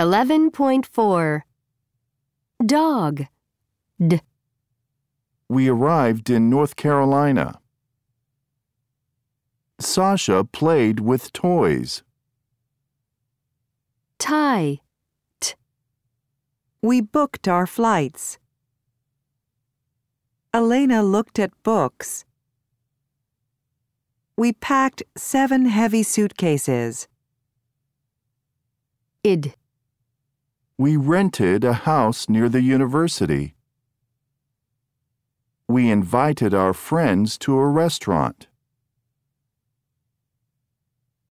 11.4 Dog. D. We arrived in North Carolina. Sasha played with toys. Tie. T. We booked our flights. Elena looked at books. We packed 7 heavy suitcases. Id. We rented a house near the university. We invited our friends to a restaurant.